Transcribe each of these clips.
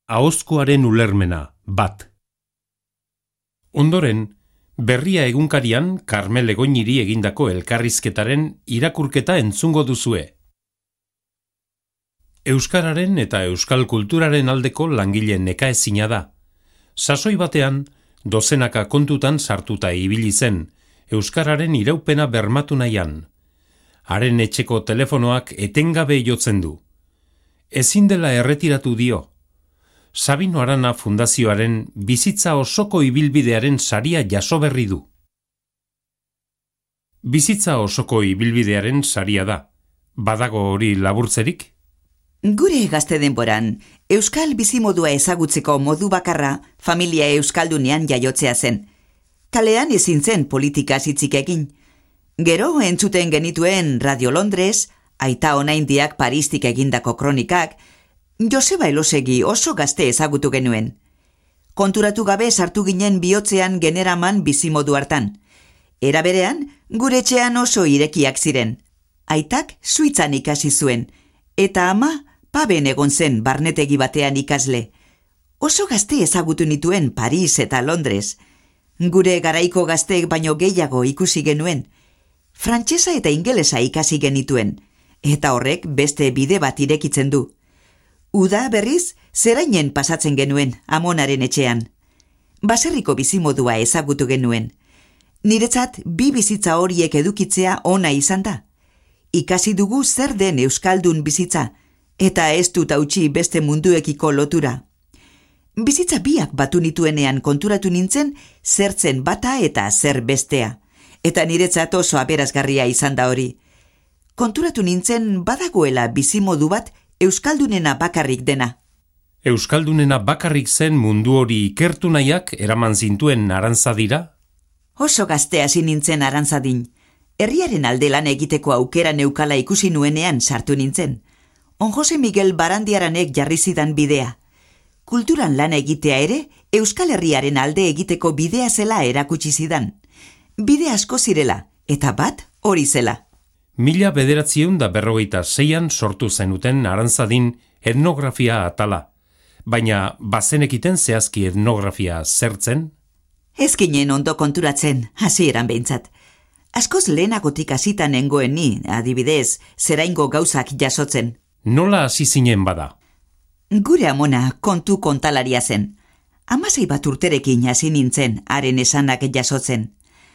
Ahozkoaren ulermena, bat. Ondoren, Berria egunkarian Karmel Egoñiri egindako elkarrizketaren irakurketa entzungo duzue. Euskararen eta euskal kulturaren aldeko langile nekaezina da. Sasoi batean, dozenaka kontutan sartuta ibili zen, euskararen iraupena bermatu nahian. Haren etxeko telefonoak etengabe jotzen du. Ezin dela erretiratu dio. Sabino Arana Fundazioaren bizitza osoko ibilbidearen saria jaso berri du. Bizitza osoko ibilbidearen saria da. Badago hori laburtzerik? Gure gazte denboran, euskal bizimodua ezagutzeko modu bakarra familia euskaldunean jaiotzea zen. Kalean ezin zen politika hitzik egin. Gero entzuten genituen Radio Londres, Aita Onaindiak Paristik egindako kronikak, Joseba Elosegi oso gazte ezagutu genuen. Konturatu gabe sartu ginen bihotzean generaman bizimodu hartan. Era berean, gure etxean oso irekiak ziren. Aitak Suitzan ikasi zuen, eta ama Paben egon zen barnetegi batean ikasle. Oso gazte ezagutu nituen Paris eta Londres. Gure garaiko gazteek baino gehiago ikusi genuen. Frantsesa eta ingelesa ikasi genituen, eta horrek beste bide bat irekitzen du. Uda berriz, zerainen pasatzen genuen amonaren etxean. Baserriko bizimodua ezagutu genuen. Niretzat bi bizitza horiek edukitzea ona izan da. Ikasi dugu zer den euskaldun bizitza, eta ez dut hautsi beste munduekiko lotura. Bizitza biak batu nituenean konturatu nintzen zertzen bata eta zer bestea, eta niretzat oso aberazgarria izan da hori. Konturatu nintzen badagoela bizimodu bat euskaldunena bakarrik dena. Euskaldunena bakarrik zen mundu hori ikertu nahiak eraman zintuen Arantzadira? Oso gazte hasi nintzen Arantzadin. Herriaren alde lan egiteko aukera neukala ikusi nuenean sartu nintzen. On Jose Miguel Barandiaranek jarri zidan bidea. Kulturan lan egitea ere, Euskal Herriaren alde egiteko bidea zela erakutsi zidan. Bide asko zirela, eta bat hori zela. 1956an sortu zenuten Arantzadin etnografia atala, baina bazenekiten zehazki etnografia zertzen? Ezkinen ondo konturatzen, hasieran behintzat. Askoz lehenagotik hasita nengoen ni, adibidez, zeraingo gauzak jasotzen. Nola hasi zinen bada? Gure amona kontu kontalaria zen. 16 bat urterekin hasi nintzen haren esanak jasotzen.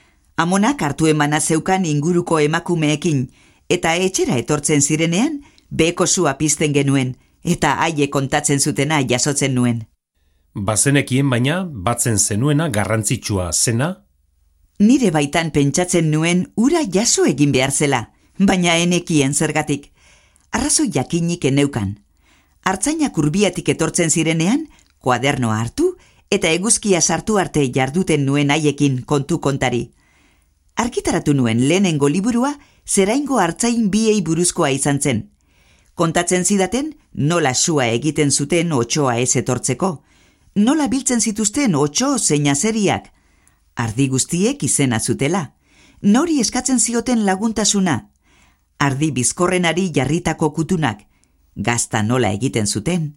Amonak hartu emana zeukan inguruko emakumeekin, eta etxera etortzen zirenean, beheko sua pizten genuen, eta haie kontatzen zutena jasotzen nuen. Bazenekien baina, batzen zenuena garrantzitsua zena? Nire baitan pentsatzen nuen ura jaso egin behar zela, baina enekien zergatik. Arrazoi jakinik eneukan. Artzainak Urbiatik etortzen zirenean, kuadernoa hartu, eta eguzkia sartu arte jarduten nuen haiekin kontu kontari. Argitaratu nuen lehenengo liburua zeraingo artzain biei buruzkoa izan zen. Kontatzen zidaten nola sua egiten zuten otsoa ez etortzeko, nola biltzen zituzten otso zein azeriak, ardi guztiek izena zutela, nori eskatzen zioten laguntasuna, ardi bizkorrenari jarritako kutunak, gazta nola egiten zuten.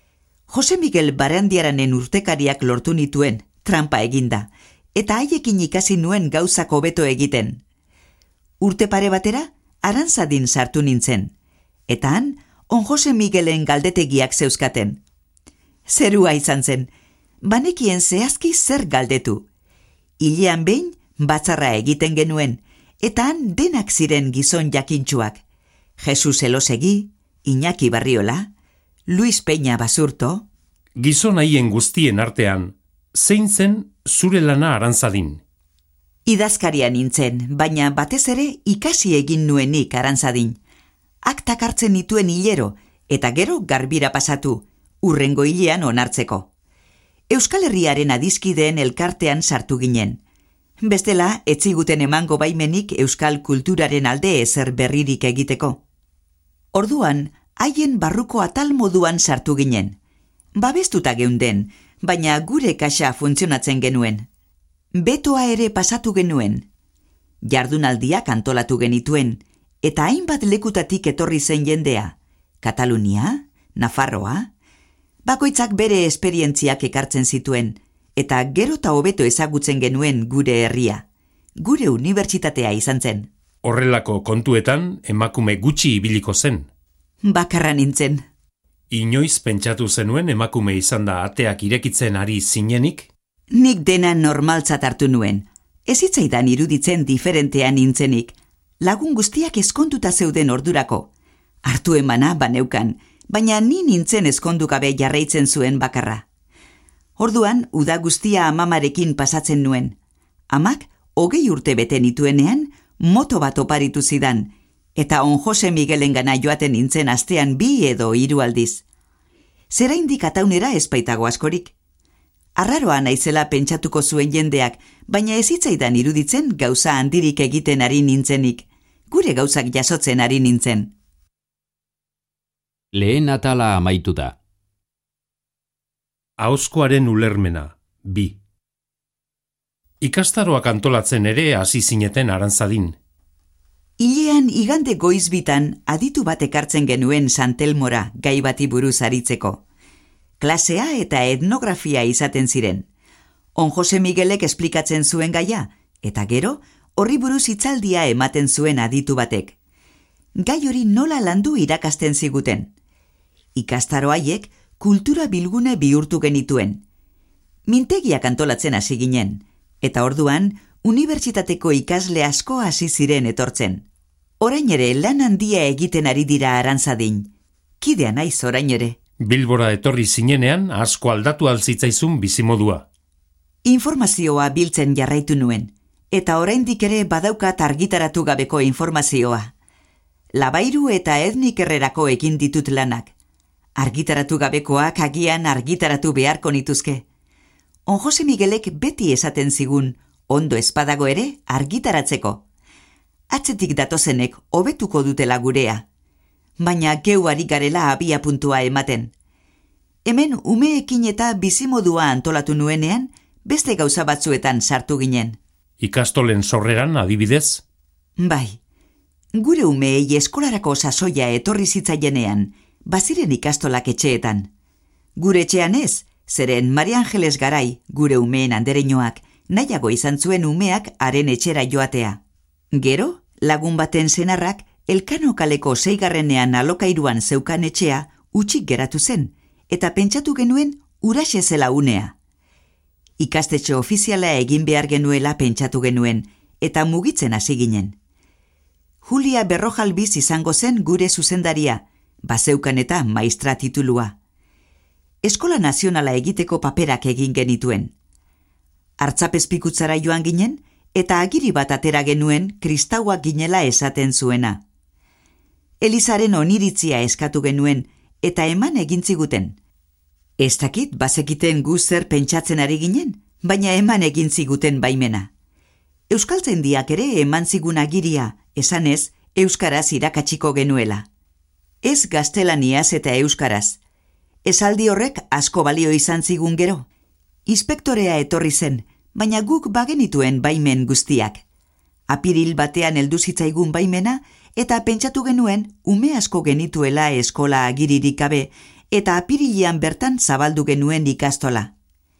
Jose Miguel Barandiaranen urtekariak lortu nituen, trampa eginda, eta haiekin ikasi nuen gauzak hobeto egiten. Urte pare batera, Arantzadin sartu nintzen, eta han, On Jose Miguelen galdetegiak zeuzkaten. Zerua izan zen, banekien zehazki zer galdetu. Hilean behin, batzarra egiten genuen, eta han denak ziren gizon jakintsuak. Jesus Elosegi, Iñaki Barriola, Luis Peña Basurto. Gizon haien guztien artean, zein zen zure lana Arantzadin? Idazkaria nintzen, baina batez ere ikasi egin nuenik Arantzadin. Aktak hartzen nituen hilero, eta gero garbira pasatu, urrengo hilean onartzeko. Euskal Herriaren adizkideen elkartean sartu ginen. Bestela, etziguten emango baimenik euskal kulturaren alde ezer berririk egiteko. Orduan, haien barruko atal moduan sartu ginen. Babestuta geunden, baina gure kaxa funtzionatzen genuen. Betoa ere pasatu genuen. Jardunaldiak antolatu genituen, eta hainbat lekutatik etorri zen jendea. Katalunia, Nafarroa. Bakoitzak bere esperientziak ekartzen zituen, eta gero eta hobeto ezagutzen genuen gure herria. Gure unibertsitatea izan zen. Horrelako kontuetan emakume gutxi ibiliko zen. Bakarra nintzen. Inoiz pentsatu zenuen emakume izan da ateak irekitzen ari zinenik? Nik dena normaltzat hartu nuen. Ez hitzaidan iruditzen diferentean nintzenik. Lagun guztiak eskonduta zeuden ordurako. Hartu emana baneukan, baina ni nintzen eskondukabe jarraitzen zuen bakarra. Orduan, uda guztia amamarekin pasatzen nuen. Amak, 20 urte bete nituenean, moto bat oparitu zidan, eta on Jose Miguelengana joaten nintzen astean 2 edo 3 aldiz. Zeraindik ataunera ezpaitago askorik. Arraroa naizela pentsatuko zuen jendeak, baina ez hitzaidan iruditzen gauza handirik egiten ari nintzenik. Gure gauzak jasotzen ari nintzen. Lehen atala amaituta. Ahozkoaren ulermena, 2. Ikastaroak antolatzen ere hasi zineten Arantzadin. Hilean igande goizbitan aditu bat ekartzen genuen Santelmora gai bati buruz aritzeko. Klasea eta etnografia izaten ziren. On Jose Miguelek esplikatzen zuen gaia, eta gero horri buruz hitzaldia ematen zuen aditu batek. Gai hori nola landu irakasten ziguten. Ikastaro haiek kultura bilgune bihurtu genituen. Mintegiak antolatzen hasi ginen, eta orduan unibertsitateko ikasle asko hasi ziren etortzen. Orain ere lan handia egiten ari dira Arantzadin. Kidea naiz orain ere. Bilbora etorri zinenean asko aldatu altzitzaizun bizimodua. Informazioa biltzen jarraitu nuen, eta oraindik ere badaukat argitaratu gabeko informazioa. Labairu eta etnikerrerako ekin ditut lanak. Argitaratu gabekoak agian argitaratu beharko nituzke. On Jose Miguelek beti esaten zigun, ondo espadago ere argitaratzeko. Atzetik datozenek hobetuko dutela gurea. Baina geu ari garela abia puntua ematen. Hemen umeekin eta bizimodua antolatu nuenean, beste gauza batzuetan sartu ginen. Ikastolen sorreran adibidez? Bai, gure umeei eskolarako sasoia etorri zitzaienean, baziren ikastolak etxeetan. Gure etxean ez, zeren Maria Angeles Garai, gure umeen andereñoak, nahiago izan zuen umeak haren etxera joatea. Gero, lagun baten senarrak, Elkano kaleko 6. alokairuan zeukan etxea utxik geratu zen, eta pentsatu genuen uraxe zela unea. Ikastetxe ofiziala egin behar genuela pentsatu genuen, eta mugitzen hasi ginen. Julia Berrojalbiz izango zen gure zuzendaria, bazeukan eta maistra titulua. Eskola nazionala egiteko paperak egin genituen. Artzapezpikutzara joan ginen, eta agiri bat atera genuen kristauak ginela esaten zuena. Elizaren oniritzia eskatu genuen, eta eman egintziguten. Ez dakit bazekiten gu zer pentsatzen ari ginen, baina eman egintziguten baimena. Euskaltzaindiak ere eman zigun agiria, esanez, euskaraz irakatsiko genuela. Ez gaztelaniaz eta euskaraz. Esaldi horrek asko balio izan zigun gero. Inspektorea etorri zen, baina guk bagenituen baimen guztiak. Apiril batean heldu zitzaigun baimena, eta pentsatu genuen ume asko genituela eskola agiririk gabe, eta apirilean bertan zabaldu genuen ikastola.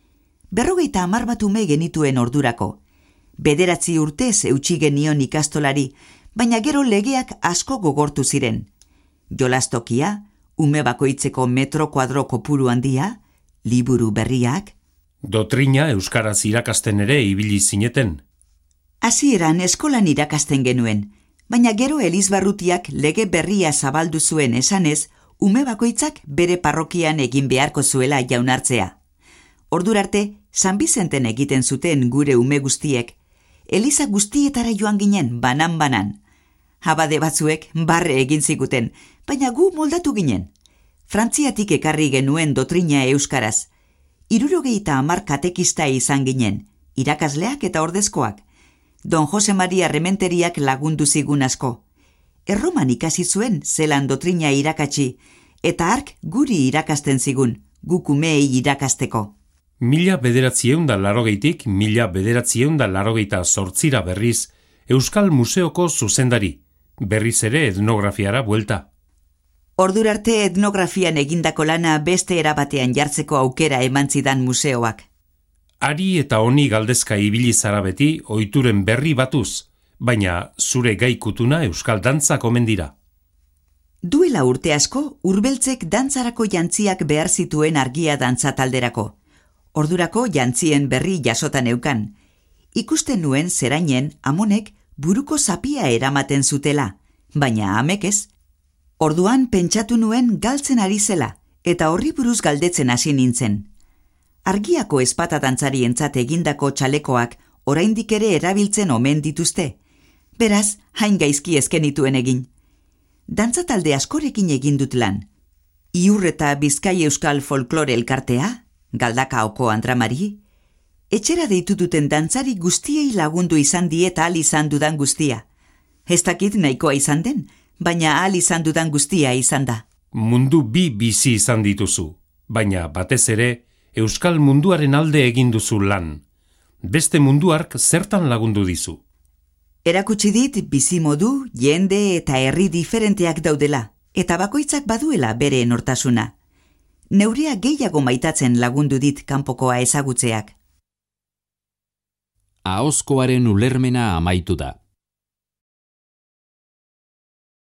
50 bat ume genituen ordurako. 9 urtez eutsi genion ikastolari, baina gero legeak asko gogortu ziren. Jolastokia, ume bakoitzeko metro kuadro kopuru handia, liburu berriak. Dotrina euskaraz irakasten ere ibili zineten. Hasieran eskolan irakasten genuen, baina gero Elizbarrutiak lege berria zabaldu zuen esanez, ume bakoitzak bere parrokian egin beharko zuela jaunartzea. Ordurarte, San Bizenten egiten zuten gure ume guztiek. Eliza guztietara joan ginen, banan-banan. Abade batzuek barre egin ziguten, baina gu moldatu ginen. Frantziatik ekarri genuen dotrina euskaraz. 70 katekista izan ginen, irakasleak eta ordezkoak. Don Jose Maria Rementeriak lagundu zigun asko. Erroman ikasi zuen zelan dotrina irakatsi, eta hark guri irakasten zigun, guk umeei irakasteko. 1980tik 1988 berriz Euskal Museoko zuzendari, berriz ere etnografiara buelta. Ordurarte etnografian egindako lana beste erabatean jartzeko aukera eman zidan museoak. Ari eta honi galdezka ibili zara beti ohituren berri batuz, baina zure gaikutuna euskal dantzak omen dira. Duela urte asko, Urbeltzek dantzarako jantziak behar zituen argia dantza talderako. Ordurako jantzien berri jasotan eukan. Ikusten nuen zerainen amonek buruko zapia eramaten zutela, baina amek ez. Orduan pentsatu nuen galtzen ari zela, eta horri buruz galdetzen hasi nintzen. Argiako ezpata dantzarientzat egindako txalekoak oraindik ere erabiltzen omen dituzte. Beraz, hain gaizki ezkenituen egin. Dantza talde askorekin egin dut lan. Iur eta Bizkai Euskal Folklore Elkartea, Galdakaoko Andramari, etxera deitu duten dantzari guztiei lagundu izan diet ahal izan dudan guztia. Ez dakit nahikoa izan den, baina ahal izan dudan guztia izan da. Mundu bi bizi izan dituzu, baina batez ere euskal munduaren alde egin duzu lan. Beste munduark zertan lagundu dizu? Erakutsi dit bizimodu, jende eta herri diferenteak daudela, eta bakoitzak baduela bere enortasuna. Neurea gehiago maitatzen lagundu dit kanpokoa ezagutzeak. Ahozkoaren ulermena amaitu da.